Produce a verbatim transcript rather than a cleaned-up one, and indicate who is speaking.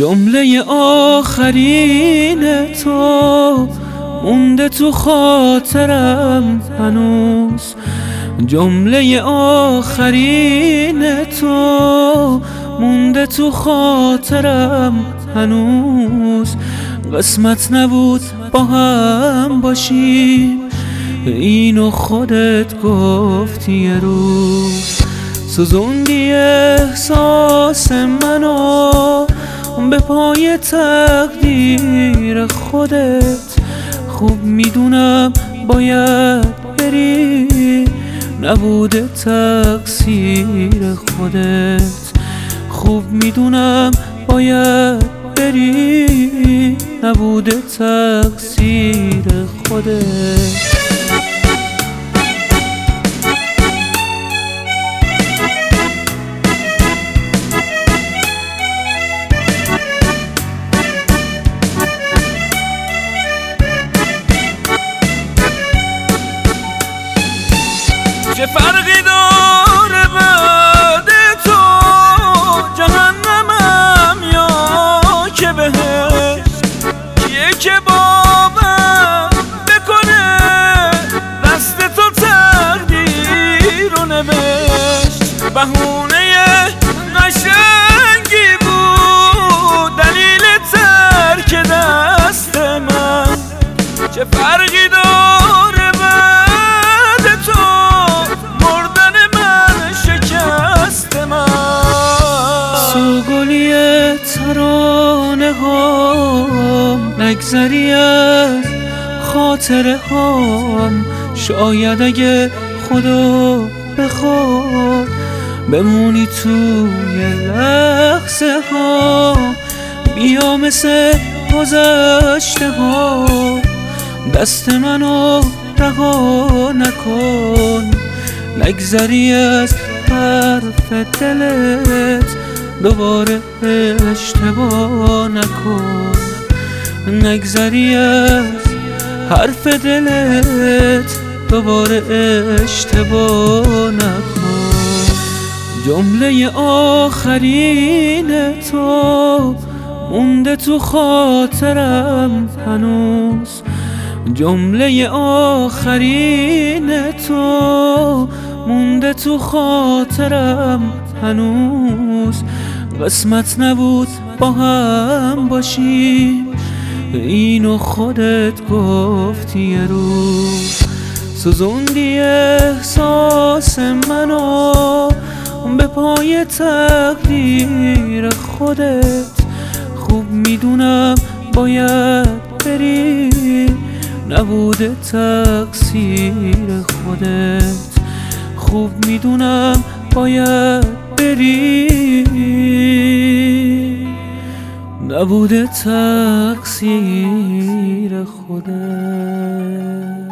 Speaker 1: جمله آخرین تو مونده تو خاطرم هنوز، جمله آخرین تو مونده تو خاطرم هنوز. قسمت نبود با هم باشیم، اینو خودت گفتی یه روز. سوزوندی احساس منو به پای تقدیر خودت. خوب میدونم باید بری، نبوده تقصیر خودت. خوب میدونم باید بری، نبوده تقصیر خودت.
Speaker 2: چه فرقی داره بعد تو، جهنمم یا که بهشت؟ کیه که باور بکنه دست تو تقدیر رو نوشت؟ بهونه قشنگی بود دلیل ترک دست من. چه فرقی داره بعد تو، مردن من شکست من.
Speaker 1: سوگلی ترانه هام، نگذری از خاطره هام. شاید اگه خدا بخواد بمونی توی لحظه ها، بیا مثل گذشته ها. دست منو رها نکن، نگذری از حرف دلت. دوباره اشتباه نکن، نگذری از حرف دلت. دوباره اشتباه نکن. جمله آخرین تو مونده تو خاطرم هنوز، جمله آخرین تو مونده تو خاطرم هنوز. قسمت نبود با هم باشیم، اینو خودت گفتی یه روز. سوزوندی احساس منو به پای تقدیر خودت. خوب میدونم باید بری، نبوده تقصیر خودت. خوب میدونم باید بری، نبوده تقصیر خودت.